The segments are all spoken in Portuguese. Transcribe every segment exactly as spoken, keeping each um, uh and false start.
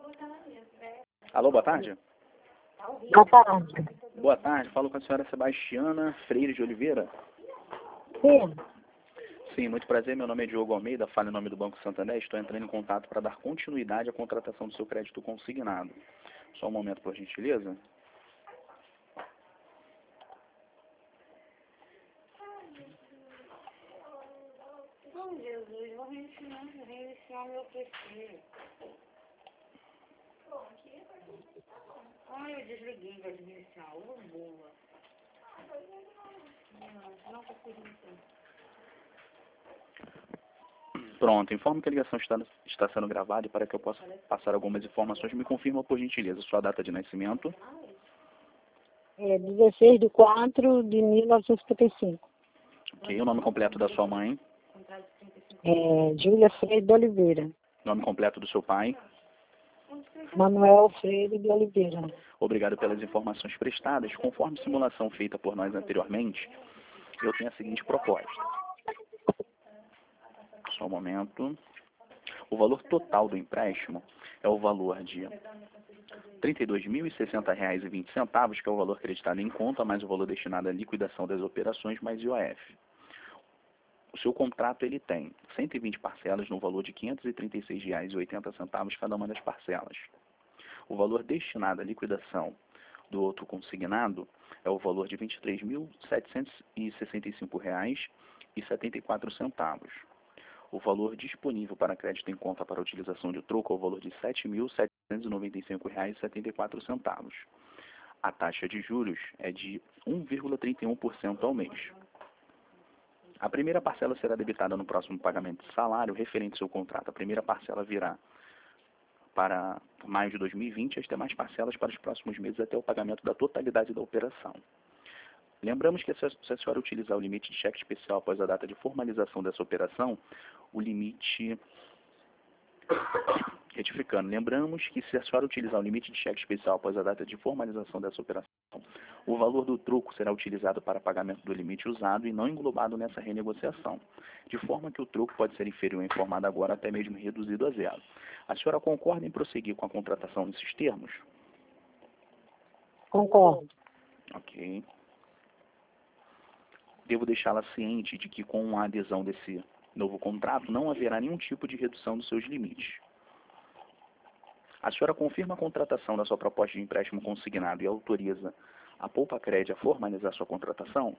Alô, boa tarde? Boa tarde. Boa tarde, falo com a senhora Sebastiana Freire de Oliveira. Sim. Sim, muito prazer, meu nome é Diogo Almeida, falo em nome do Banco Santander, estou entrando em contato para dar continuidade à contratação do seu crédito consignado. Só um momento, por gentileza. Bom Jesus, vou reiniciar, reiniciar meu P C. Ai, eu desliguei para reiniciar, ô boa. Não, não consigo reiniciar. Pronto, informo que a ligação está, está sendo gravada e para que eu possa passar algumas informações, me confirma, por gentileza, sua data de nascimento. É dezesseis de quatro de mil novecentos e cinquenta e cinco. Ok, o nome completo da sua mãe, É Júlia Freire de Oliveira. nome completo do seu pai. Manuel Freire de Oliveira. Obrigado pelas informações prestadas. Conforme simulação feita por nós anteriormente, eu tenho a seguinte proposta. Só um momento. O valor total do empréstimo é o valor de trinta e dois mil e sessenta reais e vinte centavos, que é o valor acreditado em conta, mais o valor destinado à liquidação das operações, mais I O F. O seu contrato ele tem cento e vinte parcelas no valor de quinhentos e trinta e seis reais e oitenta centavos cada uma das parcelas. O valor destinado à liquidação do outro consignado é o valor de vinte e três mil setecentos e sessenta e cinco reais e setenta e quatro centavos. O valor disponível para crédito em conta para utilização de troco é o valor de sete mil setecentos e noventa e cinco reais e setenta e quatro centavos. A taxa de juros é de um vírgula trinta e um por cento ao mês. A primeira parcela será debitada no próximo pagamento de salário referente ao seu contrato. A primeira parcela virá para maio de dois mil e vinte, as demais parcelas para os próximos meses até o pagamento da totalidade da operação. Lembramos que se a senhora utilizar o limite de cheque especial após a data de formalização dessa operação, o limite... Retificando, lembramos que se a senhora utilizar o limite de cheque especial após a data de formalização dessa operação, o valor do troco será utilizado para pagamento do limite usado e não englobado nessa renegociação, de forma que o troco pode ser inferior em formado agora até mesmo reduzido a zero. A senhora concorda em prosseguir com a contratação nesses termos? Concordo. Ok. Devo deixá-la ciente de que com a adesão desse novo contrato não haverá nenhum tipo de redução dos seus limites. A senhora confirma a contratação da sua proposta de empréstimo consignado e autoriza a Poupa-Cred a formalizar sua contratação?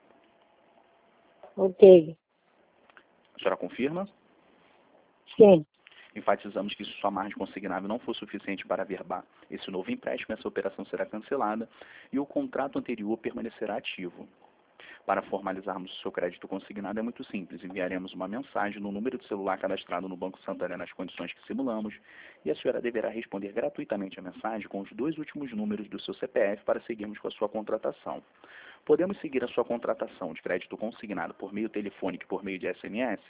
Ok. A senhora confirma? Sim. Enfatizamos que se sua margem consignável não for suficiente para averbar esse novo empréstimo, essa operação será cancelada e o contrato anterior permanecerá ativo. Para formalizarmos o seu crédito consignado é muito simples. Enviaremos uma mensagem no número de celular cadastrado no Banco Santander nas condições que simulamos e a senhora deverá responder gratuitamente a mensagem com os dois últimos números do seu C P F para seguirmos com a sua contratação. Podemos seguir a sua contratação de crédito consignado por meio telefônico e por meio de S M S?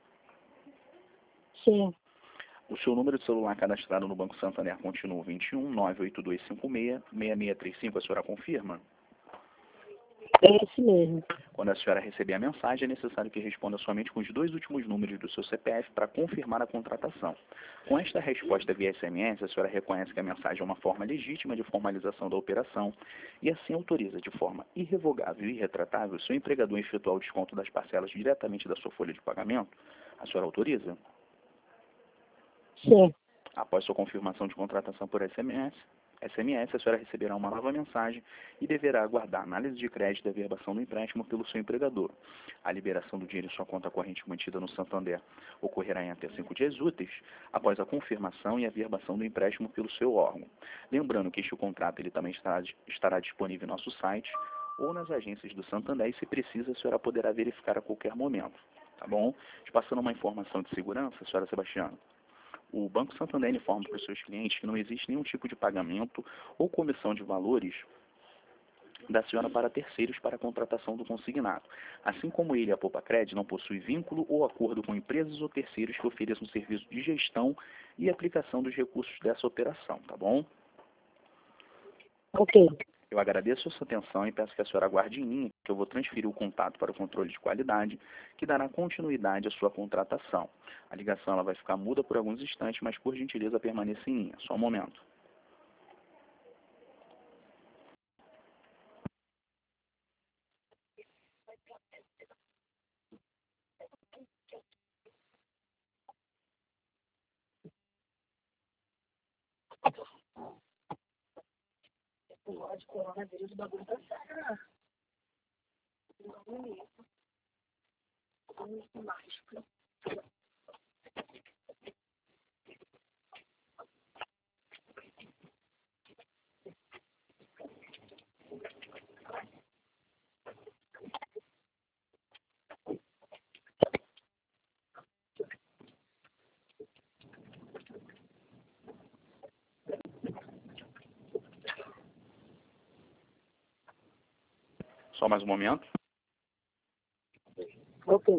Sim. O seu número de celular cadastrado no Banco Santander continua vinte e um, nove oito dois cinco seis, seis seis três cinco. A senhora confirma? É esse mesmo. Quando a senhora receber a mensagem, é necessário que responda somente com os dois últimos números do seu C P F para confirmar a contratação. Com esta resposta via S M S, a senhora reconhece que a mensagem é uma forma legítima de formalização da operação e assim autoriza de forma irrevogável e irretratável seu empregador a efetuar o desconto das parcelas diretamente da sua folha de pagamento? A senhora autoriza? Sim. Após sua confirmação de contratação por S M S, S M S, a senhora receberá uma nova mensagem e deverá aguardar análise de crédito e averbação do empréstimo pelo seu empregador. A liberação do dinheiro em sua conta corrente mantida no Santander ocorrerá em até cinco dias úteis após a confirmação e averbação do empréstimo pelo seu órgão. Lembrando que este contrato ele também estará, estará disponível em nosso site ou nas agências do Santander e, se precisa, a senhora poderá verificar a qualquer momento. Tá bom? Te passando uma informação de segurança, senhora Sebastiana. O Banco Santander informa para os seus clientes que não existe nenhum tipo de pagamento ou comissão de valores da senhora para terceiros para a contratação do consignado. Assim como ele, a Poupa-Cred, não possui vínculo ou acordo com empresas ou terceiros que ofereçam serviço de gestão e aplicação dos recursos dessa operação, tá bom? Ok. Eu agradeço a sua atenção e peço que a senhora aguarde em linha, que eu vou transferir o contato para o controle de qualidade, que dará continuidade à sua contratação. A ligação ela vai ficar muda por alguns instantes, mas por gentileza permaneça em linha. Só um momento. negócio de coronavírus, o bagulho tá sério, né? Bonito. Muito mágico. Só mais um momento. Ok.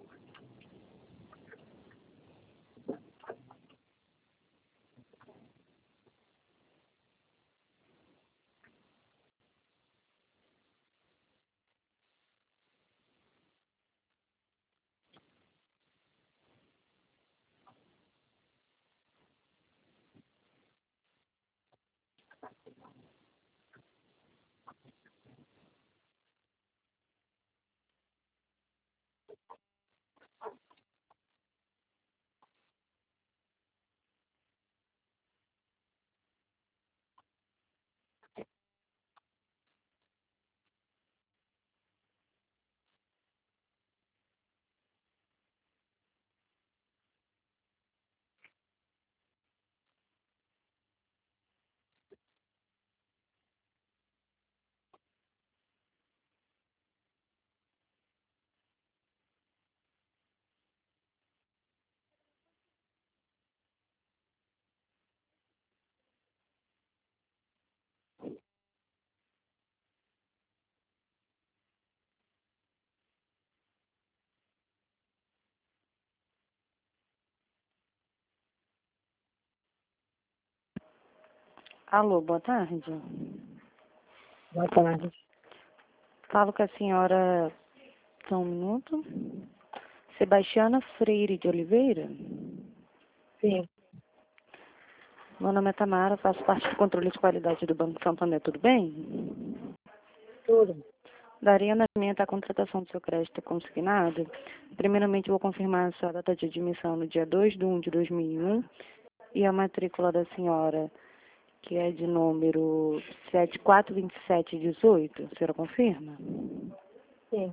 Alô, boa tarde. Boa tarde. Falo com a senhora, só um minuto. Sebastiana Freire de Oliveira. Sim, Meu nome é Tamara, faço parte do controle de qualidade do Banco Santander, tudo bem? tudo. Daria andamento à contratação do seu crédito consignado. Primeiramente, vou confirmar a sua data de admissão no dia dois de um de dois mil e um e a matrícula da senhora, que é de número sete quatro dois sete um oito. A senhora confirma? Sim.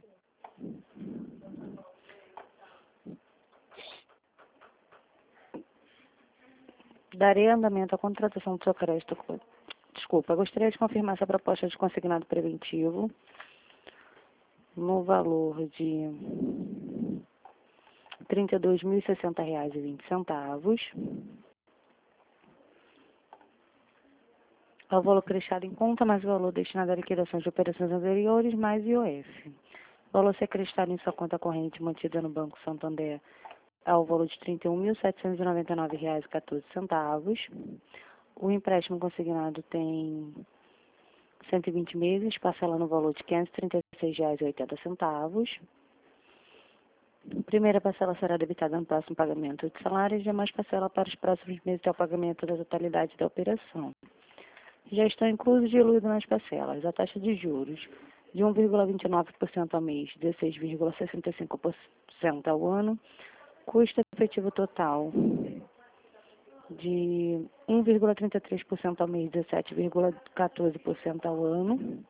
Darei andamento à contratação do seu crédito. Desculpa, gostaria de confirmar essa proposta de consignado preventivo no valor de trinta e dois mil e sessenta reais e vinte centavos. É o valor prestado em conta, mais o valor destinado à liquidação de operações anteriores, mais I O F. O valor a ser acreditado em sua conta corrente mantida no Banco Santander é o valor de trinta e um mil setecentos e noventa e nove reais e quatorze centavos. O empréstimo consignado tem cento e vinte meses, parcela no valor de quinhentos e trinta e seis reais e oitenta centavos. A primeira parcela será debitada no próximo pagamento de salário e as demais parcelas para os próximos meses até o pagamento da totalidade da operação. Já estão inclusos e diluídos nas parcelas a taxa de juros de um vírgula vinte e nove por cento ao mês, dezesseis vírgula sessenta e cinco por cento ao ano, custo efetivo total de um vírgula trinta e três por cento ao mês, dezessete vírgula quatorze por cento ao ano.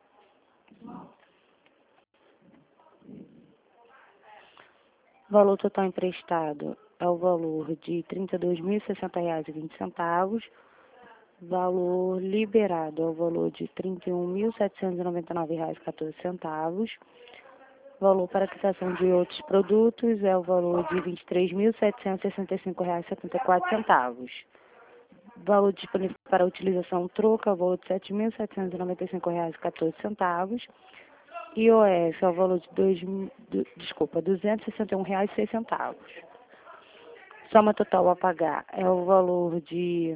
O valor total emprestado é o valor de trinta e dois mil e sessenta reais e vinte centavos. Valor liberado é o valor de trinta e um mil setecentos e noventa e nove reais e quatorze centavos. Valor para quitação de outros produtos é o valor de vinte e três mil setecentos e sessenta e cinco reais e setenta e quatro centavos. Valor disponível para utilização troca é o valor de sete mil setecentos e noventa e cinco reais e quatorze centavos. I O F é o valor de dois, do, desculpa, duzentos e sessenta e um reais e seis centavos. Soma total a pagar é o valor de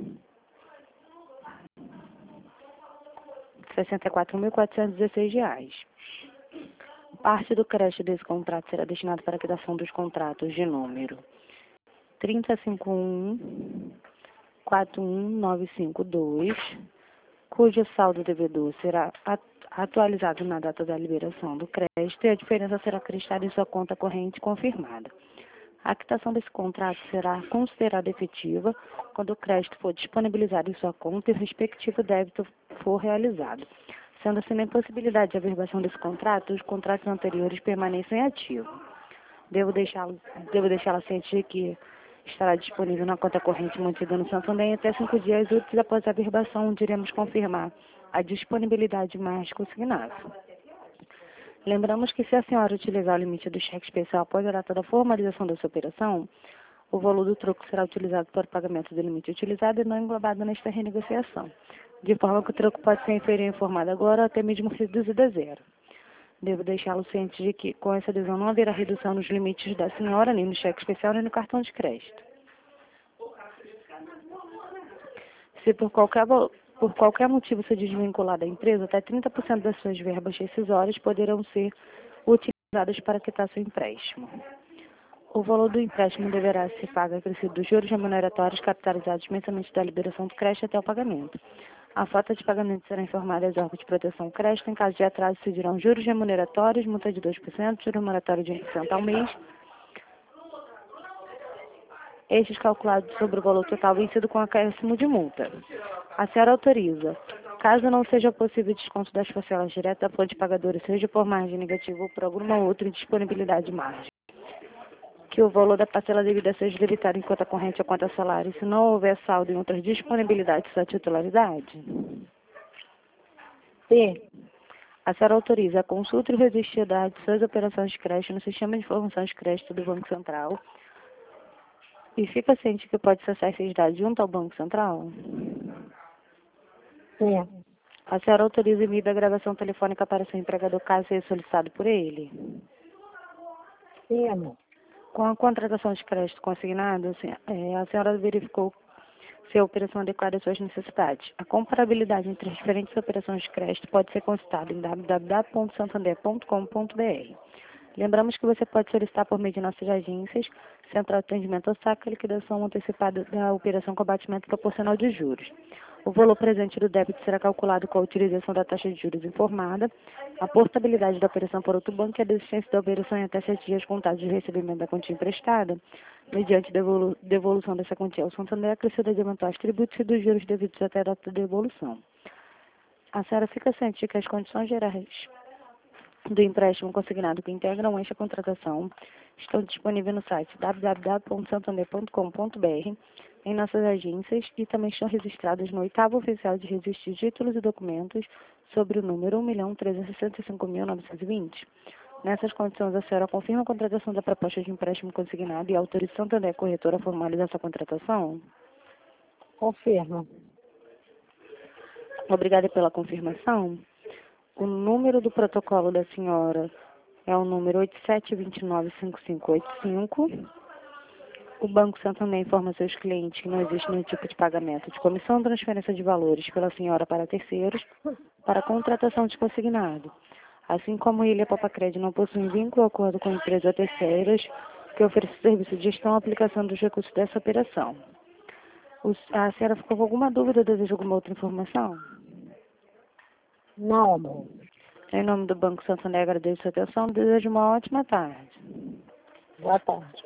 sessenta e quatro mil quatrocentos e dezesseis reais. Parte do crédito desse contrato será destinado para a quitação dos contratos de número trinta cinquenta e um, quarenta e um, novecentos e cinquenta e dois, cujo saldo devedor será atualizado na data da liberação do crédito e a diferença será acreditada em sua conta corrente confirmada. A quitação desse contrato será considerada efetiva quando o crédito for disponibilizado em sua conta e o respectivo débito for realizado. Sendo assim, na impossibilidade de averbação desse contrato, os contratos anteriores permanecem ativos. Devo deixá-lo, devo deixá-la ciente de que estará disponível na conta corrente mantida no Santander em até cinco dias úteis após a averbação, onde iremos confirmar a disponibilidade mais consignável. Lembramos que se a senhora utilizar o limite do cheque especial após a data da formalização dessa operação, o valor do troco será utilizado para o pagamento do limite utilizado e não englobado nesta renegociação, de forma que o troco pode ser inferior informado agora ou até mesmo reduzido a zero. Devo deixá-lo ciente de que, com essa adesão, não haverá redução nos limites da senhora, nem no cheque especial, nem no cartão de crédito. Se por qualquer, por qualquer motivo se desvincular da empresa, até trinta por cento das suas verbas rescisórias poderão ser utilizadas para quitar seu empréstimo. O valor do empréstimo deverá ser pago acrescido dos juros remuneratórios capitalizados mensalmente da liberação do crédito até o pagamento. A falta de pagamento será informada às órgãos de proteção crédito. Em caso de atraso, se dirão juros remuneratórios, multa de dois por cento, juro moratório de um por cento ao mês. Estes calculados sobre o valor total vencido com acréscimo de multa. A senhora autoriza, caso não seja possível desconto das parcelas diretas da fonte pagadora, seja por margem negativa ou por alguma outra indisponibilidade de margem, que o valor da parcela devida seja debitado em conta corrente ou conta salário, se não houver saldo em outras disponibilidades da titularidade? Sim. A senhora autoriza a consulta e o registro de suas operações de crédito no sistema de informações de crédito do Banco Central e fica ciente que pode acessar esses dados junto ao Banco Central? Sim. A senhora autoriza o envio da gravação telefônica para seu empregador caso seja solicitado por ele? Sim, amor. Com a contratação de crédito consignado, a senhora verificou se a operação é adequada às suas necessidades. A comparabilidade entre as diferentes operações de crédito pode ser consultada em w w w ponto santander ponto com ponto b r. Lembramos que você pode solicitar por meio de nossas agências, Central de Atendimento ao Saque, a liquidação antecipada da operação com abatimento proporcional de juros. O valor presente do débito será calculado com a utilização da taxa de juros informada, a portabilidade da operação por outro banco e a desistência da operação em até sete dias contados de recebimento da quantia emprestada, mediante devolu devolução dessa quantia ao Santander, acrescida de eventuais tributos e dos juros devidos até a data de devolução. A senhora fica ciente de que as condições gerais do empréstimo consignado que integram esta contratação estão disponíveis no site w w w ponto santander ponto com ponto b r, em nossas agências, e também estão registradas no oitavo oficial de registro de títulos e documentos sobre o número um milhão trezentos e sessenta e cinco mil novecentos e vinte. Nessas condições, a senhora confirma a contratação da proposta de empréstimo consignado e autoriza o Santander Corretora a formalizar essa contratação? Confirma. Obrigada pela confirmação. O número do protocolo da senhora é o número oito sete dois nove cinco cinco oito cinco. O Banco Santander informa seus clientes que não existe nenhum tipo de pagamento de comissão ou transferência de valores pela senhora para terceiros para contratação de consignado. Assim como Ilha Papacred não possui vínculo ou acordo com empresas terceiras que oferecem serviço de gestão ou aplicação dos recursos dessa operação. O, a senhora ficou com alguma dúvida ou deseja alguma outra informação? Não, amor. Em nome do Banco Santander, agradeço a sua atenção e desejo uma ótima tarde. Boa tarde.